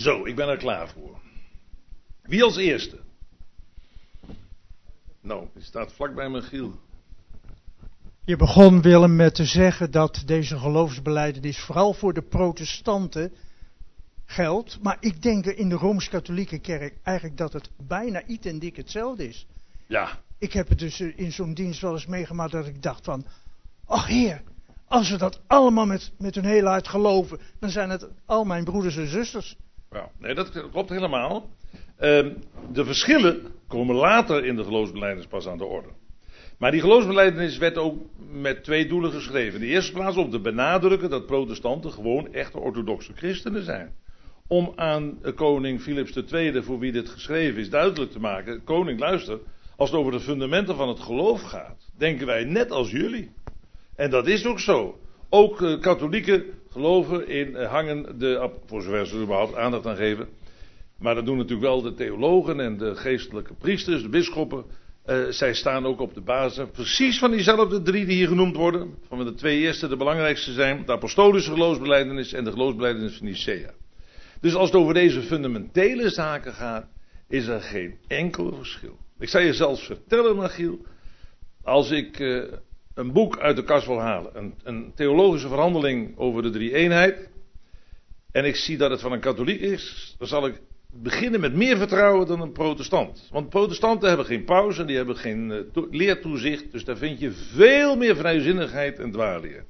Zo, ik ben er klaar voor. Wie als eerste? Nou, die staat vlak bij Michiel. Je begon, Willem, met te zeggen dat deze geloofsbelijdenis vooral voor de protestanten geldt. Maar ik denk in de Rooms-Katholieke Kerk eigenlijk dat het bijna iets en dik hetzelfde is. Ja. Ik heb het dus in zo'n dienst wel eens meegemaakt dat ik dacht van, ach Heer, als we dat allemaal met hun hele hart geloven, dan zijn het al mijn broeders en zusters. Ja, nee, dat klopt helemaal. De verschillen komen later in de geloofsbelijdenis pas aan de orde. Maar die geloofsbelijdenis werd ook met twee doelen geschreven. In de eerste plaats om te benadrukken dat protestanten gewoon echte orthodoxe christenen zijn. Om aan koning Philips II, voor wie dit geschreven is, duidelijk te maken: koning, luister, als het over de fundamenten van het geloof gaat, denken wij net als jullie. En dat is ook zo. Ook katholieken geloven in, hangen voor zover ze er überhaupt aandacht aan geven. Maar dat doen natuurlijk wel de theologen en de geestelijke priesters, de bisschoppen. Zij staan ook op de basis precies van diezelfde drie die hier genoemd worden. Van de twee eerste de belangrijkste zijn: de apostolische geloofsbelijdenis en de geloofsbelijdenis van Nicea. Dus als het over deze fundamentele zaken gaat, is er geen enkel verschil. Ik zal je zelfs vertellen, Michiel, als ik een boek uit de kast wil halen, een theologische verhandeling over de drie-eenheid, en ik zie dat het van een katholiek is, dan zal ik beginnen met meer vertrouwen dan een protestant. Want protestanten hebben geen paus en die hebben geen leertoezicht, dus daar vind je veel meer vrijzinnigheid en dwaalleer.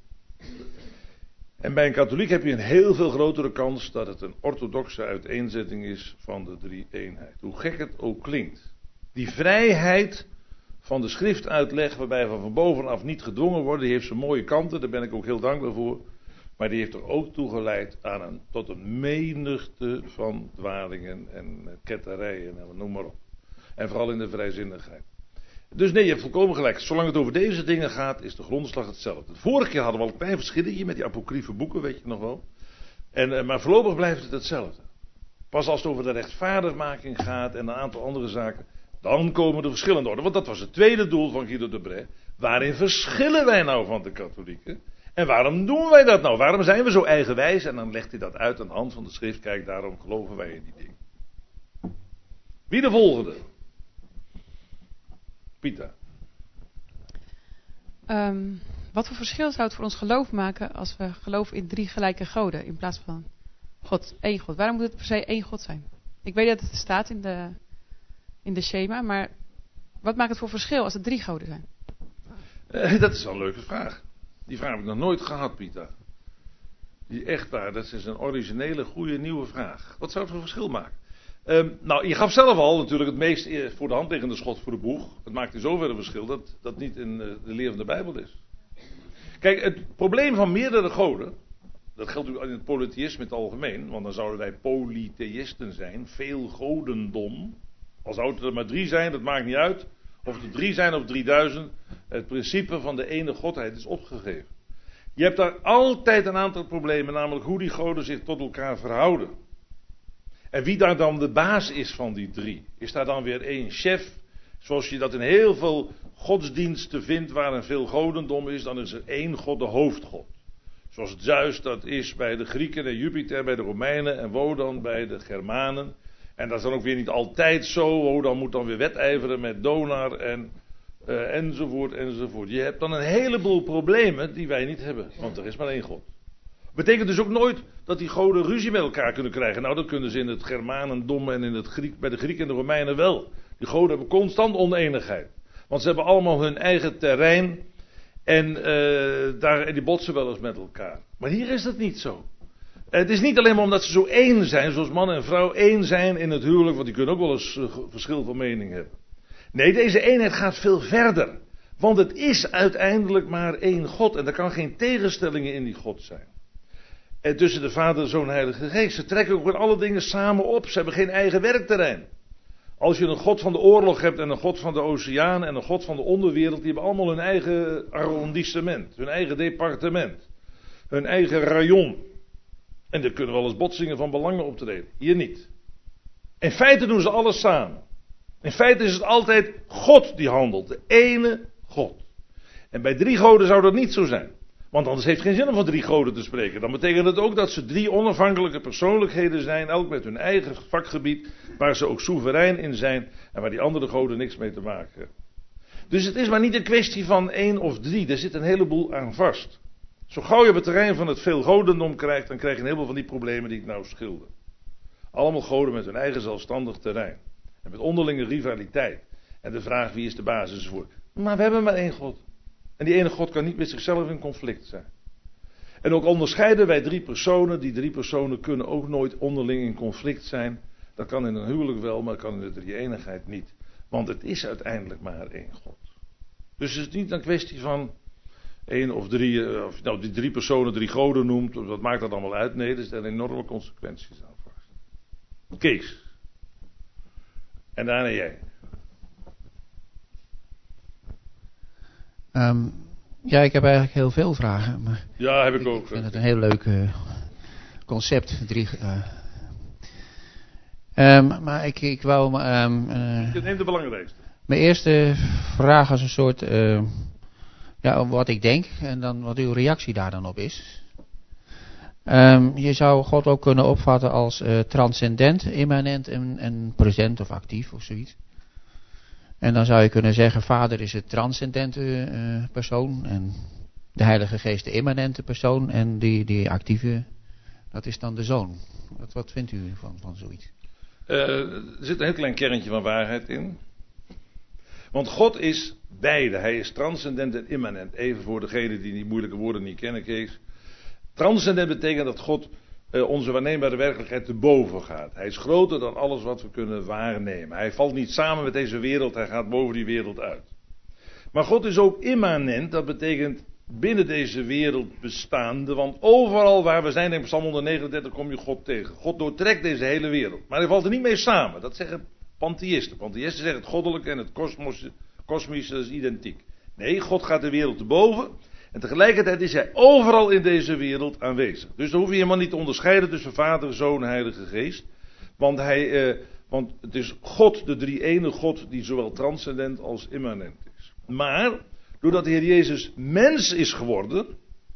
En bij een katholiek heb je een heel veel grotere kans dat het een orthodoxe uiteenzetting is van de drie-eenheid. Hoe gek het ook klinkt. Die vrijheid van de schriftuitleg, waarbij we van bovenaf niet gedwongen worden, die heeft zijn mooie kanten, daar ben ik ook heel dankbaar voor. Maar die heeft er ook toe geleid tot een menigte van dwalingen en ketterijen en noem maar op. En vooral in de vrijzinnigheid. Dus nee, je hebt volkomen gelijk. Zolang het over deze dingen gaat, is de grondslag hetzelfde. Vorige keer hadden we al een klein verschilletje met die apocryfe boeken, weet je nog wel. Maar voorlopig blijft het hetzelfde. Pas als het over de rechtvaardigmaking gaat en een aantal andere zaken, dan komen de verschillen in orde. Want dat was het tweede doel van Guido de Brès. Waarin verschillen wij nou van de katholieken? En waarom doen wij dat nou? Waarom zijn we zo eigenwijs? En dan legt hij dat uit aan de hand van de schrift. Kijk, daarom geloven wij in die dingen. Wie de volgende? Pieter. Wat voor verschil zou het voor ons geloof maken als we geloven in 3 gelijke goden in plaats van God, één God? Waarom moet het per se één God zijn? Ik weet dat het staat in de schema, maar wat maakt het voor verschil als het 3 goden zijn? Dat is wel een leuke vraag. Die vraag heb ik nog nooit gehad, Pieter. Die echt waar, dat is een originele, goede, nieuwe vraag. Wat zou het voor verschil maken? Nou, je gaf zelf al natuurlijk het meest voor de hand liggende schot voor de boeg. Het maakt in zoverre verschil dat dat niet in de leer van de Bijbel is. Kijk, het probleem van meerdere goden, dat geldt natuurlijk in het polytheïsme in het algemeen, want dan zouden wij polytheïsten zijn, veel godendom. Al zouden het er maar 3 zijn, dat maakt niet uit. Of het er 3 zijn of 3000, het principe van de ene godheid is opgegeven. Je hebt daar altijd een aantal problemen, namelijk hoe die goden zich tot elkaar verhouden. En wie daar dan de baas is van die 3? Is daar dan weer één chef? Zoals je dat in heel veel godsdiensten vindt waar er veel godendom is, dan is er één god, de hoofdgod. Zoals Zeus dat is bij de Grieken en Jupiter bij de Romeinen en Wodan bij de Germanen. En dat is dan ook weer niet altijd zo. Wodan moet dan weer wedijveren met Donar enzovoort enzovoort. Je hebt dan een heleboel problemen die wij niet hebben, want er is maar één god. Betekent dus ook nooit dat die goden ruzie met elkaar kunnen krijgen. Nou, dat kunnen ze in het Germanendom en in bij de Grieken en de Romeinen wel. Die goden hebben constant oneenigheid. Want ze hebben allemaal hun eigen terrein en die botsen wel eens met elkaar. Maar hier is dat niet zo. Het is niet alleen maar omdat ze zo één zijn, zoals man en vrouw één zijn in het huwelijk, want die kunnen ook wel eens verschil van mening hebben. Nee, deze eenheid gaat veel verder. Want het is uiteindelijk maar één God en er kan geen tegenstellingen in die God zijn. En tussen de Vader, Zoon en Heilige Geest. Ze trekken ook in alle dingen samen op. Ze hebben geen eigen werkterrein. Als je een God van de oorlog hebt en een God van de oceaan en een God van de onderwereld, die hebben allemaal hun eigen arrondissement, hun eigen departement, hun eigen rayon. En er kunnen wel eens botsingen van belangen optreden. Hier niet. In feite doen ze alles samen. In feite is het altijd God die handelt. De ene God. En bij 3 goden zou dat niet zo zijn. Want anders heeft het geen zin om van 3 goden te spreken. Dan betekent het ook dat ze 3 onafhankelijke persoonlijkheden zijn, elk met hun eigen vakgebied, waar ze ook soeverein in zijn en waar die andere goden niks mee te maken hebben. Dus het is maar niet een kwestie van 1 of 3, er zit een heleboel aan vast. Zo gauw je op het terrein van het veelgodendom krijgt, dan krijg je een heleboel van die problemen die ik nou schilder. Allemaal goden met hun eigen zelfstandig terrein. En met onderlinge rivaliteit. En de vraag wie is de basis voor. Maar we hebben maar 1 God. En die ene God kan niet met zichzelf in conflict zijn. En ook onderscheiden wij 3 personen. Die 3 personen kunnen ook nooit onderling in conflict zijn. Dat kan in een huwelijk wel, maar dat kan in de drie-eenigheid niet. Want het is uiteindelijk maar 1 God. Dus het is niet een kwestie van 1 of 3, of nou die 3 personen 3 goden noemt. Wat maakt dat allemaal uit? Nee, er zijn enorme consequenties aan vast. Kees. En daarna jij. Ja, ik heb eigenlijk heel veel vragen. Maar Ja, heb ik ook. Ik vind het een heel leuk concept. Maar ik wou... Neem de belangrijkste. Mijn eerste vraag als een soort... ja, wat ik denk en dan wat uw reactie daar dan op is. Je zou God ook kunnen opvatten als transcendent, immanent en present of actief of zoiets. En dan zou je kunnen zeggen, Vader is het transcendente persoon en de Heilige Geest de immanente persoon en die actieve, dat is dan de Zoon. Wat vindt u van zoiets? Er zit een heel klein kerntje van waarheid in. Want God is beide. Hij is transcendent en immanent. Even voor degenen die die moeilijke woorden niet kennen, Kees. Transcendent betekent dat God onze waarneembare werkelijkheid te boven gaat. Hij is groter dan alles wat we kunnen waarnemen. Hij valt niet samen met deze wereld, hij gaat boven die wereld uit. Maar God is ook immanent, dat betekent binnen deze wereld bestaande. Want overal waar we zijn, in Psalm 139 kom je God tegen. God doortrekt deze hele wereld. Maar hij valt er niet mee samen. Dat zeggen pantheïsten. Pantheïsten zeggen het goddelijke en het kosmische is identiek. Nee, God gaat de wereld te boven. En tegelijkertijd is hij overal in deze wereld aanwezig. Dus dan hoef je helemaal niet te onderscheiden tussen Vader, Zoon en Heilige Geest. Want het is God, de drie-ene God, die zowel transcendent als immanent is. Maar, doordat de Heer Jezus mens is geworden,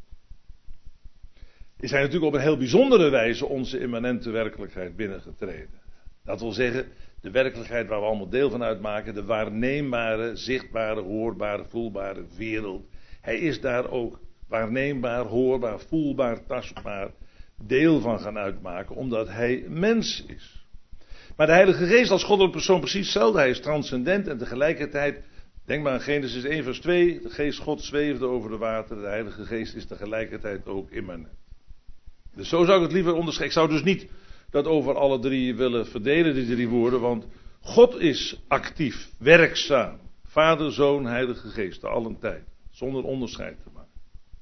is hij natuurlijk op een heel bijzondere wijze onze immanente werkelijkheid binnengetreden. Dat wil zeggen, de werkelijkheid waar we allemaal deel van uitmaken, de waarneembare, zichtbare, hoorbare, voelbare wereld. Hij is daar ook waarneembaar, hoorbaar, voelbaar, tastbaar deel van gaan uitmaken, omdat hij mens is. Maar de Heilige Geest als goddelijke persoon precies hetzelfde. Hij is transcendent en tegelijkertijd, denk maar aan Genesis 1 vers 2, de Geest God zweefde over de wateren, de Heilige Geest is tegelijkertijd ook immanent. Dus zo zou ik het liever onderscheiden. Ik zou dus niet dat over alle 3 willen verdelen, die 3 woorden, want God is actief, werkzaam. Vader, Zoon, Heilige Geest, te allen tijd. Zonder onderscheid te maken.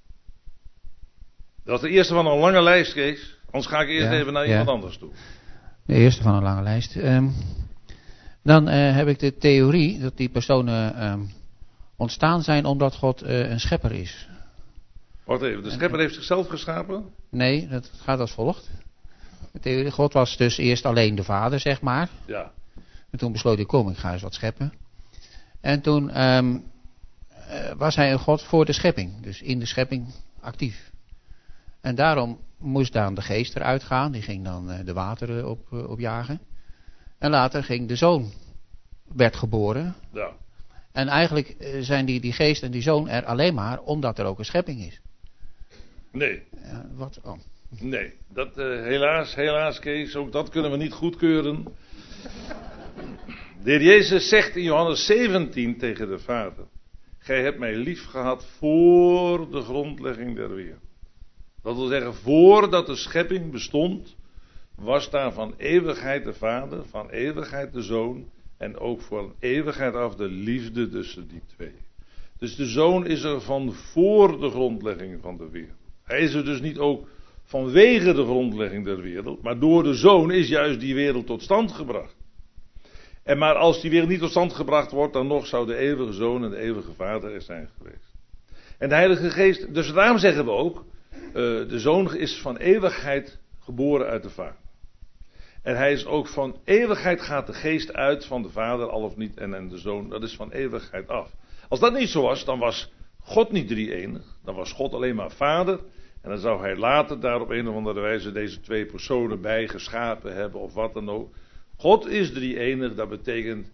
Dat is de eerste van een lange lijst, Kees. Anders ga ik eerst even naar iemand anders toe. De eerste van een lange lijst. Dan heb ik de theorie dat die personen ontstaan zijn omdat God een schepper is. Wacht even, de schepper heeft zichzelf geschapen? Nee, dat gaat als volgt. De theorie, God was dus eerst alleen de Vader, zeg maar. Ja. En toen besloot hij, kom, ik ga eens wat scheppen. En toen was hij een God voor de schepping. Dus in de schepping actief. En daarom moest dan de geest eruit gaan. Die ging dan de wateren opjagen. En later ging de zoon. Werd geboren. Ja. En eigenlijk zijn die geest en die zoon er alleen maar omdat er ook een schepping is. Nee. Wat? Oh. Nee. Dat, helaas Kees, ook dat kunnen we niet goedkeuren. De Heer Jezus zegt in Johannes 17 tegen de Vader: Gij hebt mij lief gehad voor de grondlegging der wereld. Dat wil zeggen, voordat de schepping bestond, was daar van eeuwigheid de Vader, van eeuwigheid de Zoon en ook van eeuwigheid af de liefde tussen die twee. Dus de Zoon is er van voor de grondlegging van de wereld. Hij is er dus niet ook vanwege de grondlegging der wereld, maar door de Zoon is juist die wereld tot stand gebracht. En maar als die wereld niet tot stand gebracht wordt, dan nog zou de eeuwige Zoon en de eeuwige Vader er zijn geweest. En de Heilige Geest, dus daarom zeggen we ook, de Zoon is van eeuwigheid geboren uit de Vader. En hij is ook van eeuwigheid gaat de Geest uit van de Vader, al of niet, en de Zoon, dat is van eeuwigheid af. Als dat niet zo was, dan was God niet drie-enig, dan was God alleen maar Vader. En dan zou hij later daar op een of andere wijze deze twee personen bij geschapen hebben of wat dan ook. God is drie-enig, dat betekent,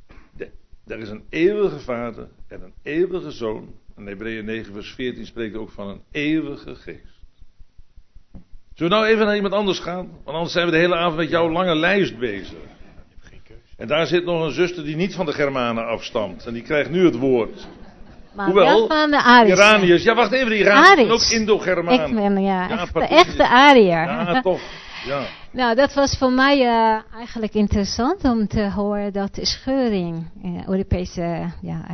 er is een eeuwige Vader en een eeuwige Zoon. En Hebreeën 9 vers 14 spreekt ook van een eeuwige Geest. Zullen we nou even naar iemand anders gaan? Want anders zijn we de hele avond met jouw lange lijst bezig. En daar zit nog een zuster die niet van de Germanen afstamt. En die krijgt nu het woord. Maar Hoewel, wel van de Ariërs. Iraniërs. Ja, wacht even, de Iraniërs zijn ook Indo-Germanen. Ik ben echt de precies. echte Ariër. Ja, toch. Ja. Nou, dat was voor mij eigenlijk interessant om te horen dat de scheuring in Europese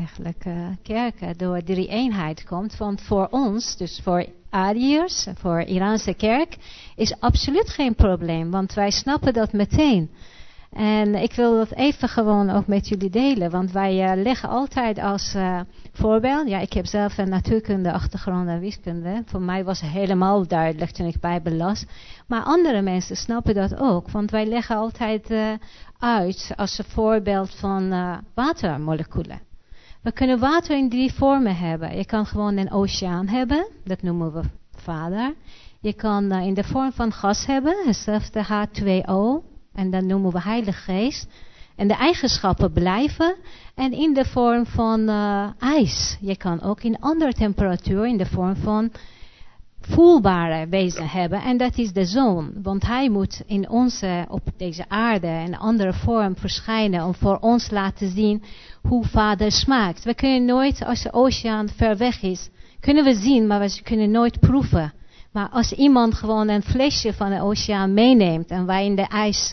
kerken door drie-eenheid komt. Want voor ons, dus voor Ariërs, voor Iraanse kerk, is absoluut geen probleem. Want wij snappen dat meteen. En ik wil dat even gewoon ook met jullie delen. Want wij leggen altijd als voorbeeld. Ja, ik heb zelf een natuurkunde achtergrond en wiskunde. Voor mij was het helemaal duidelijk toen ik Bijbel las. Maar andere mensen snappen dat ook. Want wij leggen altijd uit als een voorbeeld van watermoleculen. We kunnen water in 3 vormen hebben. Je kan gewoon een oceaan hebben. Dat noemen we vader. Je kan in de vorm van gas hebben. Hetzelfde H2O. En dat noemen we Heilige Geest. En de eigenschappen blijven. En in de vorm van ijs. Je kan ook in andere temperatuur, in de vorm van voelbare wezen hebben. En dat is de Zoon. Want hij moet in onze, op deze aarde, in een andere vorm verschijnen. Om voor ons laten zien hoe Vader smaakt. We kunnen nooit, als de oceaan ver weg is, kunnen we zien, maar we kunnen nooit proeven. Maar als iemand gewoon een flesje van de oceaan meeneemt en wij in de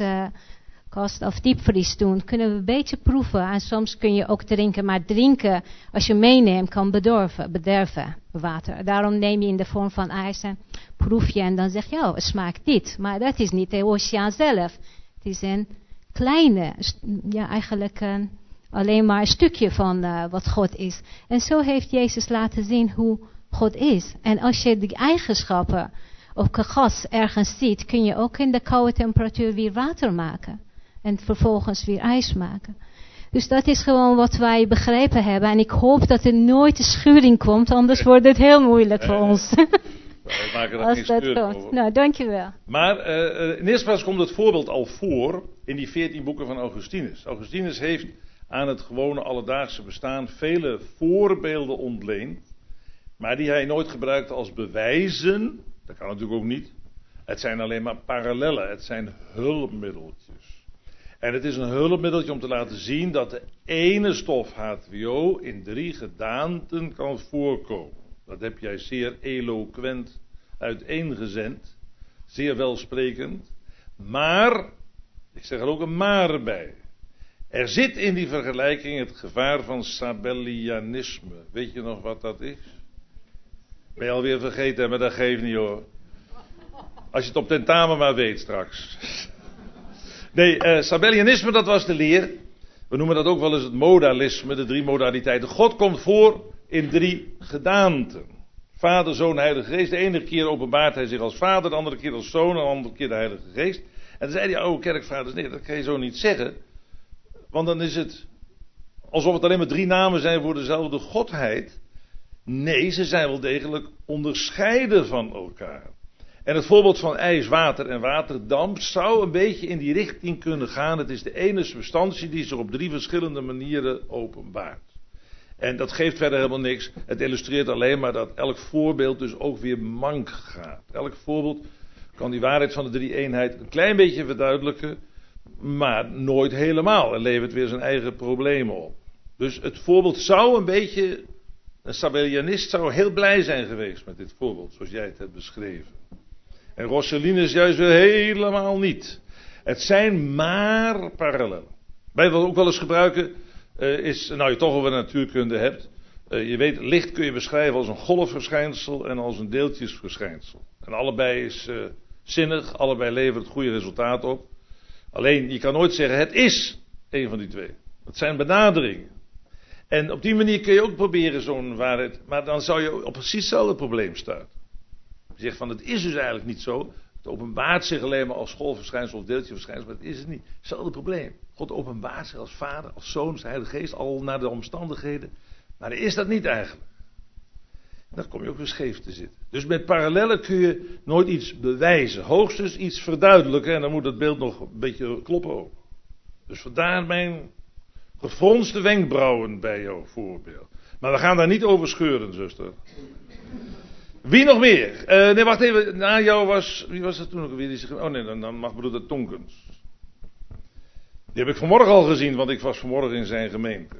ijskast of diepvries doen, kunnen we een beetje proeven. En soms kun je ook drinken, maar drinken als je meeneemt kan bederven water. Daarom neem je in de vorm van ijs en proef je en dan zeg je, oh, het smaakt dit. Maar dat is niet de oceaan zelf. Het is een kleine, ja eigenlijk alleen maar een stukje van wat God is. En zo heeft Jezus laten zien hoe God is. En als je die eigenschappen of gas ergens ziet, kun je ook in de koude temperatuur weer water maken. En vervolgens weer ijs maken. Dus dat is gewoon wat wij begrepen hebben. En ik hoop dat er nooit een schuring komt, anders wordt het heel moeilijk voor ons. Wij maken er geen scheuring over. Nou, dankjewel. Maar in eerste plaats komt het voorbeeld al voor in die 14 boeken van Augustinus. Augustinus heeft aan het gewone alledaagse bestaan vele voorbeelden ontleend. Maar die hij nooit gebruikt als bewijzen. Dat kan natuurlijk ook niet. Het zijn alleen maar parallellen. Het zijn hulpmiddeltjes. En het is een hulpmiddeltje om te laten zien dat de ene stof H2O in 3 gedaanten kan voorkomen. Dat heb jij zeer eloquent uiteengezend. Zeer welsprekend. Maar, ik zeg er ook een maar bij. Er zit in die vergelijking het gevaar van Sabellianisme. Weet je nog wat dat is? Ben je alweer vergeten, maar dat geeft niet hoor. Als je het op tentamen maar weet straks. Nee, Sabellianisme, dat was de leer. We noemen dat ook wel eens het modalisme, de 3 modaliteiten. God komt voor in 3 gedaanten. Vader, Zoon, Heilige Geest. De ene keer openbaart hij zich als Vader, de andere keer als Zoon, en de andere keer de Heilige Geest. En dan zei die oude kerkvaders, nee, dat kan je zo niet zeggen. Want dan is het alsof het alleen maar 3 namen zijn voor dezelfde Godheid. Nee, ze zijn wel degelijk onderscheiden van elkaar. En het voorbeeld van ijs, water en waterdamp zou een beetje in die richting kunnen gaan. Het is de ene substantie die zich op 3 verschillende manieren openbaart. En dat geeft verder helemaal niks. Het illustreert alleen maar dat elk voorbeeld dus ook weer mank gaat. Elk voorbeeld kan die waarheid van de 3-eenheid een klein beetje verduidelijken, maar nooit helemaal. En levert weer zijn eigen problemen op. Dus het voorbeeld zou een beetje, een Sabellianist zou heel blij zijn geweest met dit voorbeeld, zoals jij het hebt beschreven. En Rosselinus juist weer helemaal niet. Het zijn maar parallellen. Wij wat ook wel eens gebruiken is, nou je toch over natuurkunde hebt. Je weet, licht kun je beschrijven als een golfverschijnsel en als een deeltjesverschijnsel. En allebei is zinnig, allebei levert het goede resultaat op. Alleen, je kan nooit zeggen, het is een van die 2. Het zijn benaderingen. En op die manier kun je ook proberen zo'n waarheid, maar dan zou je op precies hetzelfde probleem staan. Je zegt van, het is dus eigenlijk niet zo. Het openbaart zich alleen maar als golfverschijnsel of deeltjesverschijnsel, maar het is het niet. Hetzelfde probleem. God openbaart zich als Vader, als Zoon, als Heilige Geest, al naar de omstandigheden. Maar is dat niet eigenlijk. dan kom je ook weer scheef te zitten. Dus met parallellen kun je nooit iets bewijzen. Hoogstens iets verduidelijken en dan moet het beeld nog een beetje kloppen ook. Dus vandaar mijn gefronste wenkbrauwen bij jouw voorbeeld. Maar we gaan daar niet over scheuren, zuster. Wie nog meer? Nee, wacht even. Na jou was... Wie was dat toen ook weer? Oh nee, dan mag broeder Tonkens. Die heb ik vanmorgen al gezien, want ik was vanmorgen in zijn gemeente.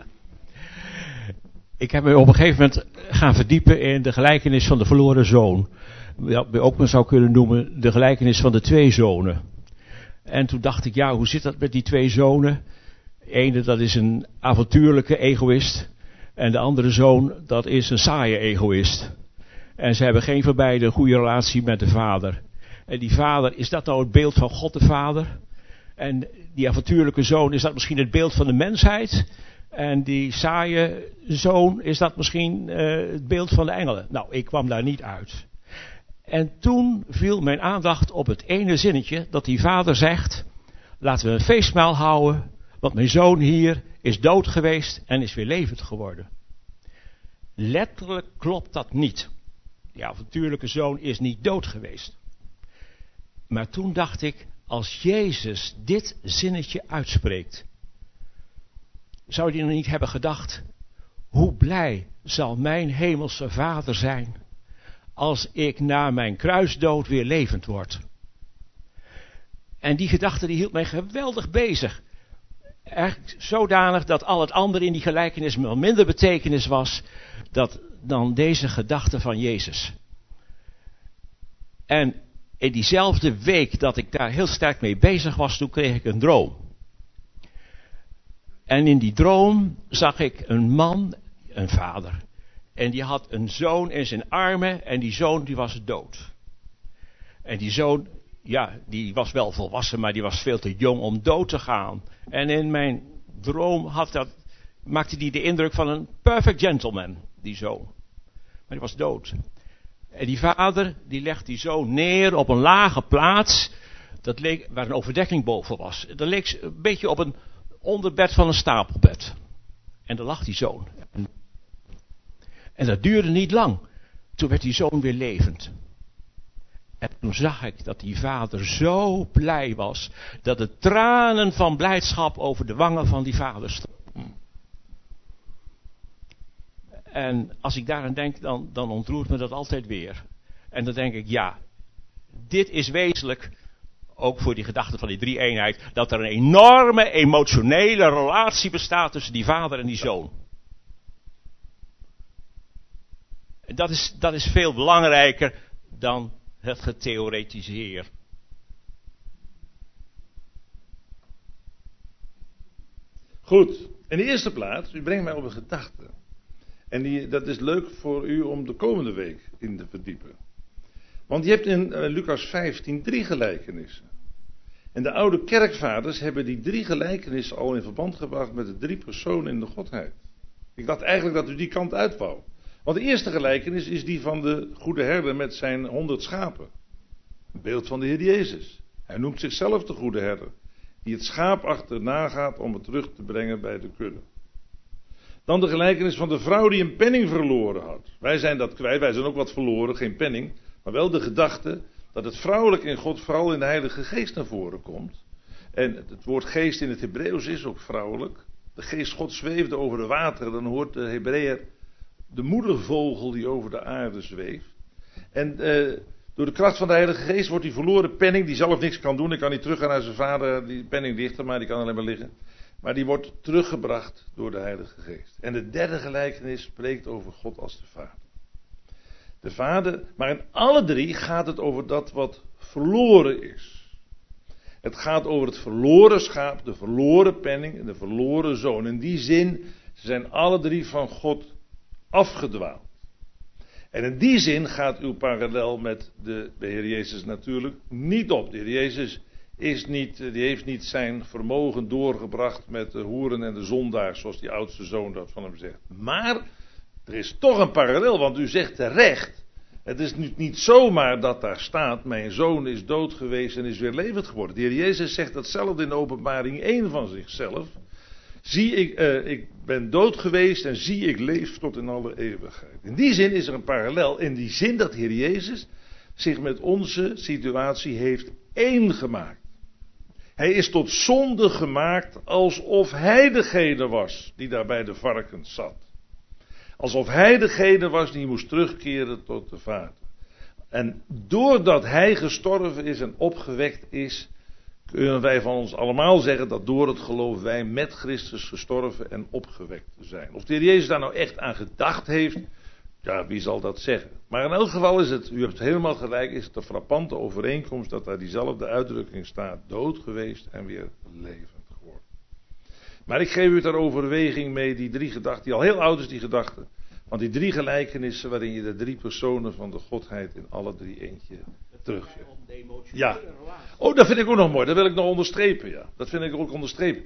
Ik heb me op een gegeven moment gaan verdiepen in de gelijkenis van de verloren zoon. Wat je ook maar zou kunnen noemen de gelijkenis van de twee zonen. En toen dacht ik, ja, hoe zit dat met die twee zonen? De ene, dat is een avontuurlijke egoïst. En de andere zoon, dat is een saaie egoïst. En ze hebben geen van beiden een goede relatie met de vader. En die vader, is dat nou het beeld van God de Vader? En die avontuurlijke zoon, is dat misschien het beeld van de mensheid? En die saaie zoon, is dat misschien het beeld van de engelen? Nou, ik kwam daar niet uit. En toen viel mijn aandacht op het ene zinnetje dat die vader zegt: laten we een feestmaal houden, want mijn zoon hier is dood geweest en is weer levend geworden. Letterlijk klopt dat niet. Die avontuurlijke zoon is niet dood geweest. Maar toen dacht ik, als Jezus dit zinnetje uitspreekt, zou hij nog niet hebben gedacht: hoe blij zal mijn hemelse Vader zijn als ik na mijn kruisdood weer levend word. En die gedachte die hield mij geweldig bezig. Eigenlijk zodanig dat al het andere in die gelijkenis wel minder betekenis was dan deze gedachte van Jezus. En in diezelfde week dat ik daar heel sterk mee bezig was, toen kreeg ik een droom. En in die droom zag ik een man, een vader. En die had een zoon in zijn armen en die zoon die was dood. En die zoon, ja, die was wel volwassen, maar die was veel te jong om dood te gaan. En in mijn droom maakte die de indruk van een perfect gentleman, die zoon. Maar die was dood. En die vader, die legt die zoon neer op een lage plaats, waar een overdekking boven was. Dat leek een beetje op een onderbed van een stapelbed. En daar lag die zoon. En dat duurde niet lang. Toen werd die zoon weer levend. En toen zag ik dat die vader zo blij was, dat de tranen van blijdschap over de wangen van die vader stonden. En als ik daaraan denk, dan ontroert me dat altijd weer. En dan denk ik, ja, dit is wezenlijk, ook voor die gedachte van die drie-eenheid, dat er een enorme emotionele relatie bestaat tussen die vader en die zoon. En dat is veel belangrijker dan het getheoretiseer. Goed, in de eerste plaats, u brengt mij op een gedachte. En dat is leuk voor u om de komende week in te verdiepen. Want je hebt in Lucas 15 3 gelijkenissen. En de oude kerkvaders hebben die 3 gelijkenissen al in verband gebracht met de 3 personen in de Godheid. Ik dacht eigenlijk dat u die kant uit wou. Want de eerste gelijkenis is die van de goede herder met zijn 100 schapen. Een beeld van de Heer Jezus. Hij noemt zichzelf de goede herder, die het schaap achterna gaat om het terug te brengen bij de kudde. Dan de gelijkenis van de vrouw die een penning verloren had. Wij zijn dat kwijt, wij zijn ook wat verloren, geen penning. Maar wel de gedachte dat het vrouwelijk in God vooral in de Heilige Geest naar voren komt. En het woord geest in het Hebreeuws is ook vrouwelijk. De geest God zweefde over de wateren, dan hoort de Hebreeër de moedervogel die over de aarde zweeft. En door de kracht van de Heilige Geest wordt die verloren penning, die zelf niks kan doen. Hij kan niet teruggaan naar zijn vader, die penning ligt er, maar die kan alleen maar liggen. Maar die wordt teruggebracht door de Heilige Geest. En de derde gelijkenis spreekt over God als de Vader. De Vader, maar in alle 3 gaat het over dat wat verloren is. Het gaat over het verloren schaap, de verloren penning en de verloren zoon. In die zin zijn alle 3 van God afgedwaald. En in die zin gaat uw parallel met de Heer Jezus natuurlijk niet op. De Heer Jezus die heeft niet zijn vermogen doorgebracht met de hoeren en de zondaars, zoals die oudste zoon dat van hem zegt. Maar er is toch een parallel, want u zegt terecht, het is niet zomaar dat daar staat, mijn zoon is dood geweest en is weer levend geworden. De Heer Jezus zegt datzelfde in de Openbaring 1 van zichzelf. Zie ik ben dood geweest en zie ik leef tot in alle eeuwigheid. In die zin is er een parallel. In die zin dat de Heer Jezus zich met onze situatie heeft één gemaakt. Hij is tot zonde gemaakt alsof hij degene was die daar bij de varkens zat. Alsof hij degene was die moest terugkeren tot de Vader. En doordat hij gestorven is en opgewekt is, kunnen wij van ons allemaal zeggen dat door het geloof wij met Christus gestorven en opgewekt zijn. Of de Heer Jezus daar nou echt aan gedacht heeft, ja, wie zal dat zeggen? Maar in elk geval is het, u hebt helemaal gelijk, is het een frappante overeenkomst dat daar diezelfde uitdrukking staat, dood geweest en weer levend geworden. Maar ik geef u ter overweging mee die drie gedachten, die al heel oud is die gedachte, want die drie gelijkenissen waarin je de drie personen van de Godheid in alle drie eentje terugvindt. Ja. Oh, dat vind ik ook nog mooi, dat wil ik nog onderstrepen, ja. Dat vind ik ook onderstrepen.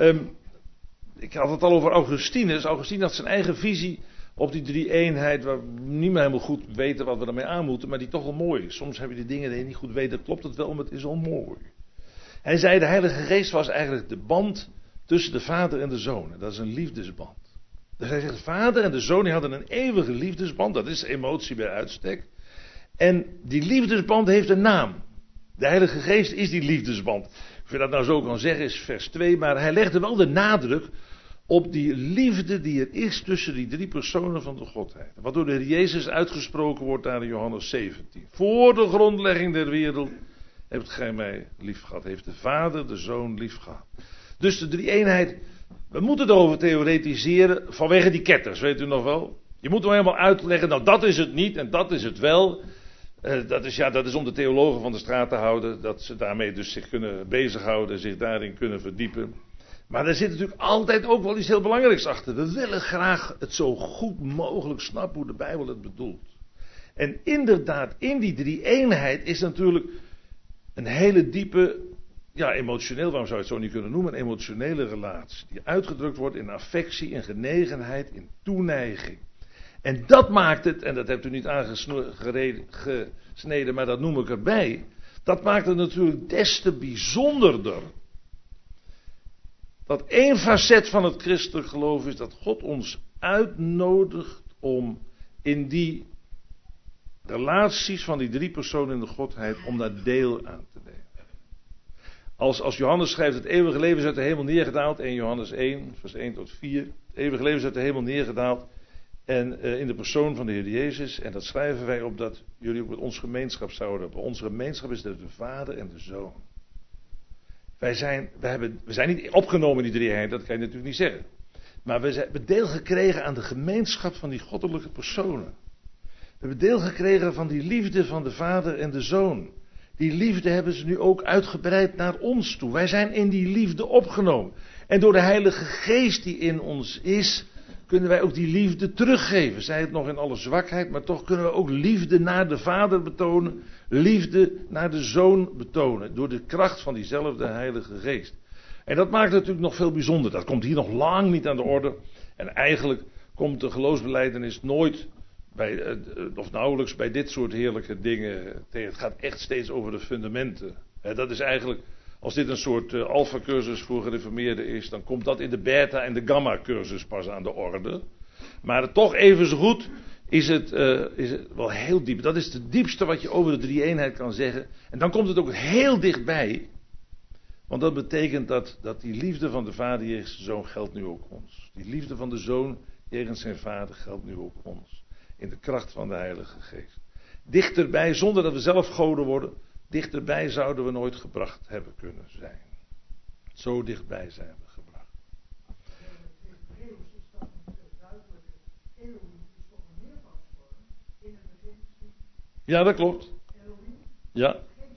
Ik had het al over Augustinus. Augustinus had zijn eigen visie op die drie eenheid, waar we niet meer helemaal goed weten wat we ermee aan moeten, maar die toch wel mooi is. Soms heb je die dingen die je niet goed weet, dat klopt het wel, maar het is wel mooi. Hij zei, de Heilige Geest was eigenlijk de band tussen de Vader en de Zoon. En dat is een liefdesband. Dus hij zegt, de Vader en de Zoon die hadden een eeuwige liefdesband, dat is emotie bij uitstek. En die liefdesband heeft een naam. De Heilige Geest is die liefdesband. Of je dat nou zo kan zeggen is vers 2, maar hij legde wel de nadruk op die liefde die er is tussen die drie personen van de Godheid. Wat door de Heer Jezus uitgesproken wordt daar in Johannes 17. Voor de grondlegging der wereld hebt gij mij lief gehad. Heeft de Vader de Zoon lief gehad. Dus de drie eenheid, we moeten erover theoretiseren vanwege die ketters, weet u nog wel. Je moet hem helemaal uitleggen, nou dat is het niet en dat is het wel. Dat is om de theologen van de straat te houden, dat ze daarmee dus zich kunnen bezighouden, zich daarin kunnen verdiepen. Maar er zit natuurlijk altijd ook wel iets heel belangrijks achter. We willen graag het zo goed mogelijk snappen hoe de Bijbel het bedoelt. En inderdaad, in die drie eenheid is natuurlijk een hele diepe, ja emotioneel, waarom zou je het zo niet kunnen noemen, een emotionele relatie. Die uitgedrukt wordt in affectie, in genegenheid, in toeneiging. En dat maakt het, en dat hebt u niet aangesneden, maar dat noem ik erbij. Dat maakt het natuurlijk des te bijzonderder. Dat één facet van het christelijk geloof is dat God ons uitnodigt om in die relaties van die drie personen in de Godheid, om daar deel aan te nemen. Als Johannes schrijft, het eeuwige leven is uit de hemel neergedaald, 1 Johannes 1, vers 1 tot 4. Het eeuwige leven is uit de hemel neergedaald. En in de persoon van de Heer Jezus. En dat schrijven wij op dat jullie ook met ons gemeenschap zouden hebben. Onze gemeenschap is de Vader en de Zoon. We zijn niet opgenomen in die drie-eenheid, dat kan je natuurlijk niet zeggen. Maar we hebben deel gekregen aan de gemeenschap van die goddelijke personen. We hebben deel gekregen van die liefde van de Vader en de Zoon. Die liefde hebben ze nu ook uitgebreid naar ons toe. Wij zijn in die liefde opgenomen. En door de Heilige Geest die in ons is, kunnen wij ook die liefde teruggeven. Zij het nog in alle zwakheid, maar toch kunnen we ook liefde naar de Vader betonen. Liefde naar de Zoon betonen. Door de kracht van diezelfde Heilige Geest. En dat maakt het natuurlijk nog veel bijzonder. Dat komt hier nog lang niet aan de orde. En eigenlijk komt de geloofsbelijdenis nooit bij, of nauwelijks bij dit soort heerlijke dingen tegen. Het gaat echt steeds over de fundamenten. Dat is eigenlijk, als dit een soort alpha-cursus voor gereformeerden is, dan komt dat in de beta- en de gamma-cursus pas aan de orde. Maar toch even zo goed is het wel heel diep. Dat is het diepste wat je over de drie-eenheid kan zeggen. En dan komt het ook heel dichtbij. Want dat betekent dat die liefde van de Vader jegens de Zoon geldt nu ook ons. Die liefde van de Zoon jegens zijn Vader geldt nu ook ons. In de kracht van de Heilige Geest. Dichterbij, zonder dat we zelf goden worden, dichterbij zouden we nooit gebracht hebben kunnen zijn. Zo dichtbij zijn we gebracht. Ja, dat klopt. Ja.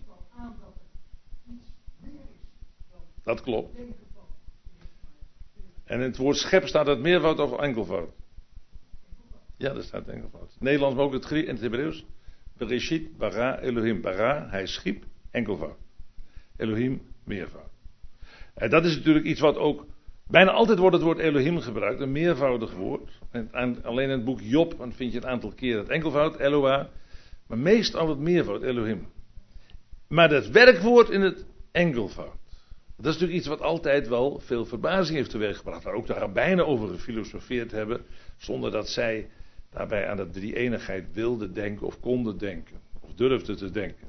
Dat klopt. En in het woord schep staat het meervoud of enkelvoud? Ja, daar staat enkelvoud. Het Nederlands, maar ook het Grieks en het Hebreeuws. Bereshit, bara, Elohim. Bara, hij schiep, enkelvoud. Elohim, meervoud. En dat is natuurlijk iets wat ook, bijna altijd wordt het woord Elohim gebruikt, een meervoudig woord. En alleen in het boek Job dan vind je een aantal keer het enkelvoud, Eloah. Maar meestal het meervoud, Elohim. Maar dat werkwoord in het enkelvoud. Dat is natuurlijk iets wat altijd wel veel verbazing heeft teweeggebracht. Waar ook de rabbijnen over gefilosofeerd hebben. Zonder dat zij daarbij aan de drie-eenigheid wilden denken of konden denken. Of durfden te denken.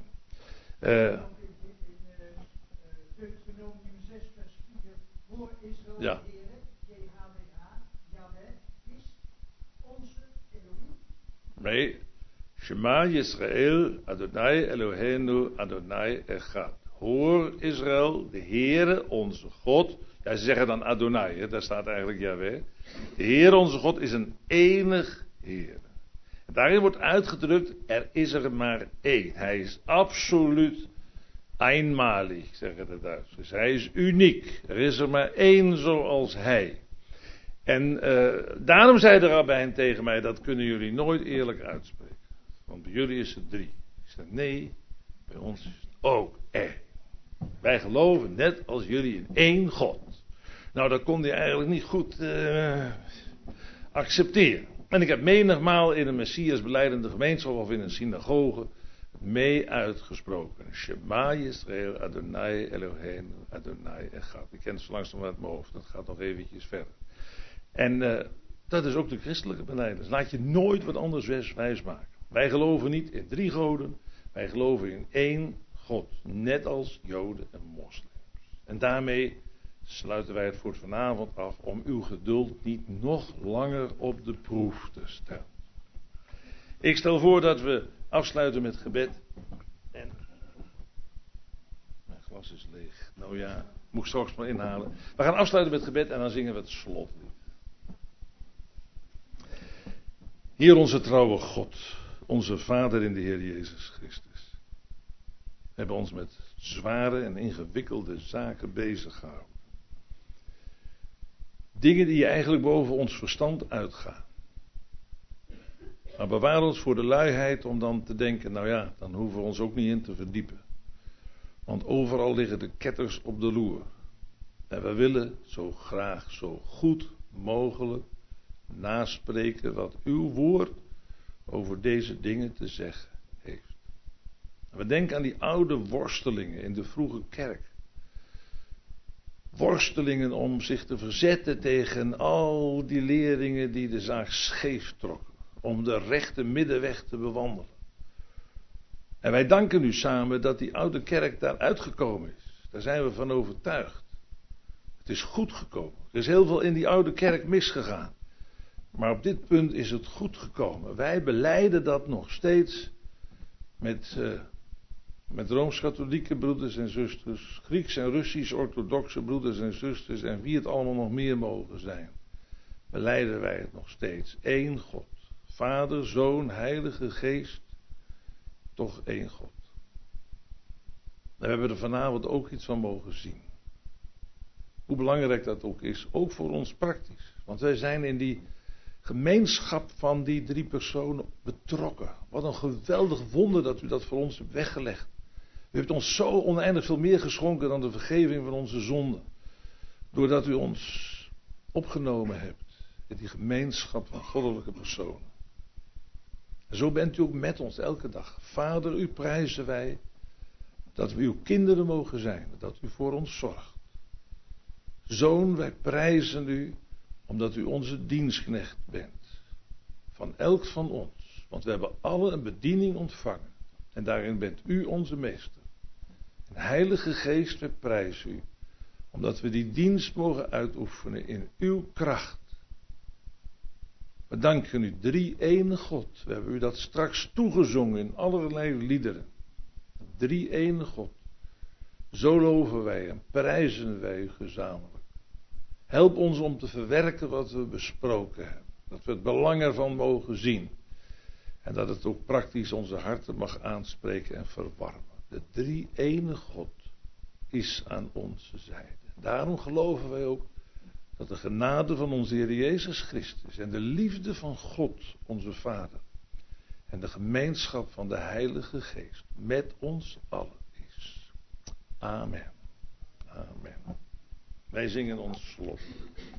Deuteronomium 6 vers 4. Hoor Israël, Ja. Heere, JHWH, Yahweh is onze Elohim. Nee. Shema Yisrael, Adonai Eloheinu, Adonai Echad. Hoor Israël, de Heere onze God. Ja, ze zeggen dan Adonai, hè, daar staat eigenlijk Yahweh. De Heere onze God is een enig Heer. En daarin wordt uitgedrukt, er is er maar één. Hij is absoluut einmalig, zeggen de Duitsers. Hij is uniek. Er is er maar één zoals hij. En daarom zei de rabbijn tegen mij, dat kunnen jullie nooit eerlijk uitspreken. Want bij jullie is het 3. Ik zei, nee, bij ons is het ook één. Wij geloven net als jullie in één God. Nou, dat kon hij eigenlijk niet goed accepteren. En ik heb menigmaal in een Messias belijdende gemeenschap of in een synagoge mee uitgesproken. Shema Yisrael, Adonai Eloheinu, Adonai Echad. Ik ken het zo langzaam uit mijn hoofd, dat gaat nog eventjes verder. En dat is ook de christelijke belijdenis. Laat je nooit wat anders wijs maken. Wij geloven niet in 3 goden, wij geloven in één God. Net als Joden en moslims. En daarmee sluiten wij het voor vanavond af om uw geduld niet nog langer op de proef te stellen. Ik stel voor dat we afsluiten met gebed. En mijn glas is leeg. Nou ja, moet ik straks maar inhalen. We gaan afsluiten met gebed en dan zingen we het slotlied. Heer onze trouwe God, onze Vader in de Heer Jezus Christus. We hebben ons met zware en ingewikkelde zaken bezig gehouden. Dingen die eigenlijk boven ons verstand uitgaan. Maar bewaar ons voor de luiheid om dan te denken, nou ja, dan hoeven we ons ook niet in te verdiepen. Want overal liggen de ketters op de loer. En we willen zo graag, zo goed mogelijk naspreken wat uw woord over deze dingen te zeggen heeft. En we denken aan die oude worstelingen in de vroege kerk. Worstelingen om zich te verzetten tegen al die leerlingen die de zaak scheef trokken. Om de rechte middenweg te bewandelen. En wij danken u samen dat die oude kerk daar uitgekomen is. Daar zijn we van overtuigd. Het is goed gekomen. Er is heel veel in die oude kerk misgegaan. Maar op dit punt is het goed gekomen. Wij belijden dat nog steeds met Rooms-katholieke broeders en zusters, Grieks en Russisch-orthodoxe broeders en zusters en wie het allemaal nog meer mogen zijn. Belijden wij het nog steeds. Eén God. Vader, Zoon, Heilige Geest. Toch één God. We hebben er vanavond ook iets van mogen zien. Hoe belangrijk dat ook is. Ook voor ons praktisch. Want wij zijn in die gemeenschap van die 3 personen betrokken. Wat een geweldig wonder dat u dat voor ons hebt weggelegd. U hebt ons zo oneindig veel meer geschonken dan de vergeving van onze zonden. Doordat u ons opgenomen hebt in die gemeenschap van goddelijke personen. En zo bent u ook met ons elke dag. Vader, u prijzen wij dat we uw kinderen mogen zijn. Dat u voor ons zorgt. Zoon, wij prijzen u omdat u onze dienstknecht bent. Van elk van ons. Want we hebben alle een bediening ontvangen. En daarin bent u onze meester. En Heilige Geest, wij prijzen u. Omdat we die dienst mogen uitoefenen in uw kracht. We danken u, 3-ene God. We hebben u dat straks toegezongen in allerlei liederen. 3-ene God. Zo loven wij en prijzen wij u gezamenlijk. Help ons om te verwerken wat we besproken hebben. Dat we het belang ervan mogen zien. En dat het ook praktisch onze harten mag aanspreken en verwarmen. De 3-ene God is aan onze zijde. Daarom geloven wij ook dat de genade van onze Heer Jezus Christus en de liefde van God, onze Vader, en de gemeenschap van de Heilige Geest met ons allen is. Amen. Amen. Wij zingen ons slot.